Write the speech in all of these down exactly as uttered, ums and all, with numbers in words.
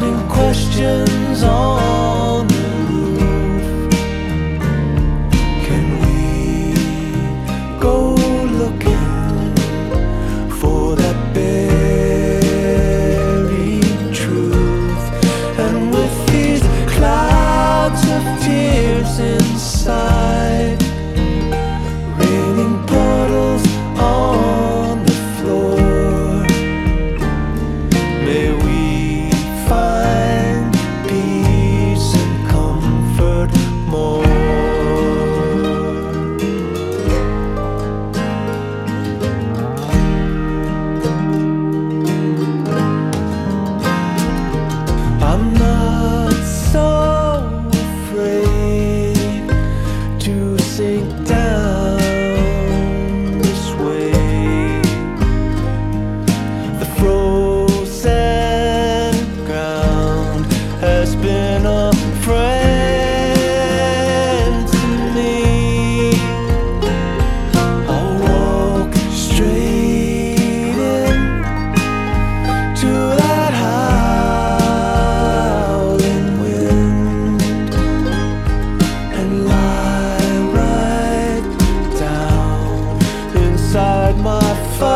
asking questions on the roof. Can we go looking for that buried truth? And with these clouds of tears inside, raining puddles on the floor, may we find peace and comfort more. I'm not so afraid to sink down this way. The frozen ground has been a friend to me. I'll walk straight in to that howling wind and lie right down inside my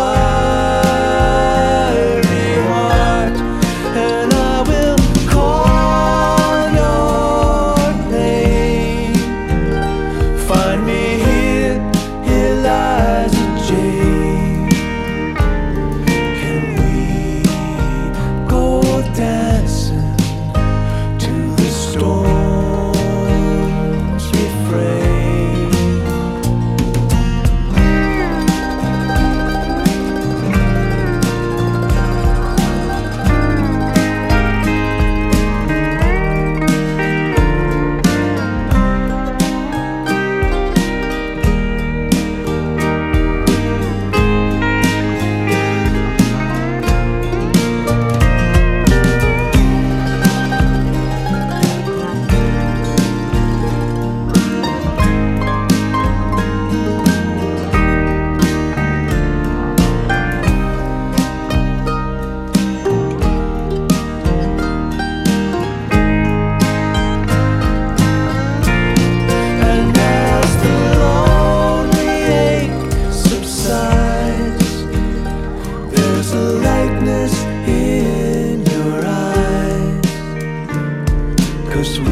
fiery heart, and I will call your name. Find me here, Eliza Jane. Can we go dancing to the storm's refrain? And as the lonely ache subsides, there's a lightness in your eyes, 'cause we